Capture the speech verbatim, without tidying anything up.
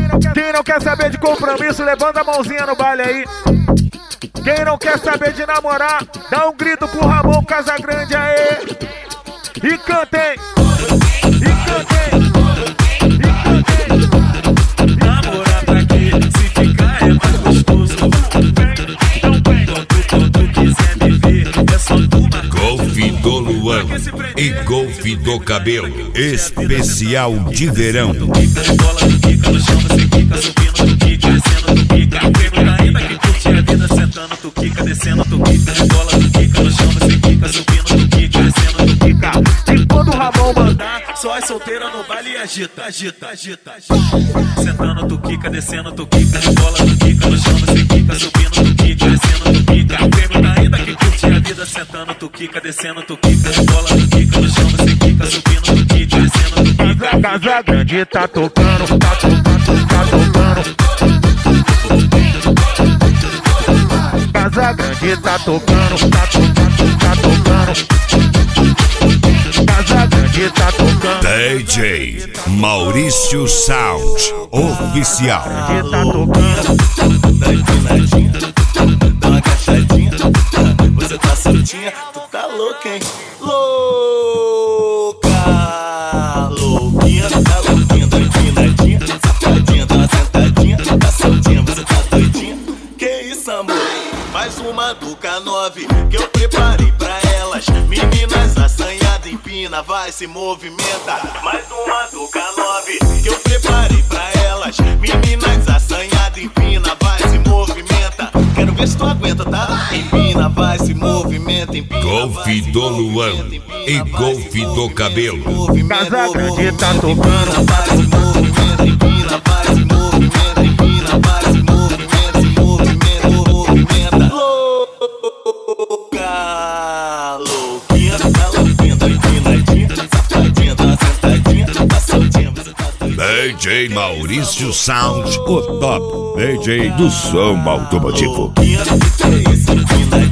Quem não quer saber de compromisso, levanta a mãozinha no baile aí. Quem não quer saber de namorar, dá um grito pro Ramon Casagrande aí. E cantem, e cantem, e cantem. Namorar pra quê? Se ficar é mais gostoso. Então vem, quando tu quiser me ver, é só tu. Golfe do Luan e Golfe do Cabelo, especial de verão. Bola do quica no chão, você quica, subindo tu quica, descendo tu quica. Pergunta ainda que curte a vida, sentando tu quica, descendo tu quica. Bola do quica no chão, você quica, subindo tu quica, descendo tu quica. E quando o Ramon mandar, só as solteiras no baile e agita, agita, agita, agita. Sentando tu quica, descendo tu quica. Bola do quica no chão, você quica, subindo tu quica, descendo tu quica. Pergunta ainda que curte a vida, sentando tu quica, descendo tu quica. Bola do quica no chão, você quica, subindo tu quica, descendo tu quica. Casagrande tá tocando, tá tocando, tá tocando. Casagrande tá tocando, tá tocando, tá tocando. Casagrande tá tocando. D J Maurício Sound oficial. Casagrande tá tocando. Dá empinadinha, dá uma agachadinha. Você tá soltinha, tu tá louca, hein? Louca, louquinha, tá louquinha, dá empinadinha. Safadinha, dá uma sentadinha. Tá soltinha, você tá doidinha. Que isso, amor? Mais uma do K nove que eu preparei pra elas. Meninas assanhadas, empina, vai, se movimenta. Mais uma do K nove que eu preparei pra elas. Meninas assanhadas, empina, vai, se movimenta. Quero ver se tu aguenta, tá? Empina, vai, se movimenta, empina. Golfe do Luan e Golfe do Cabelo. Casagrande tá tocando, Vai, se movimenta, empina, vai, se movimenta, empina, vai, se movimenta, se movimenta, movimenta. Louca, louquinha, tá louquinha, tá empinadinha. Safadinha, tá uma sentadinha. Tá soltinha, você tá doidinha. D J Maurício Sound, o top D J do som automotivo. Louquinha, que é isso, empinadinha.